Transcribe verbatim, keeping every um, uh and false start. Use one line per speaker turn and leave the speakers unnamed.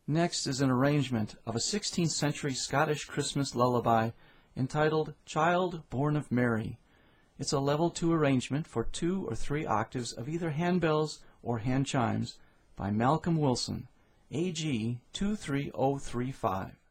Next is an arrangement of a sixteenth century Scottish Christmas lullaby entitled Child Born of Mary. It's a level two arrangement for two or three octaves of either handbells or hand chimes by Malcolm Wilson, A G two three zero three five.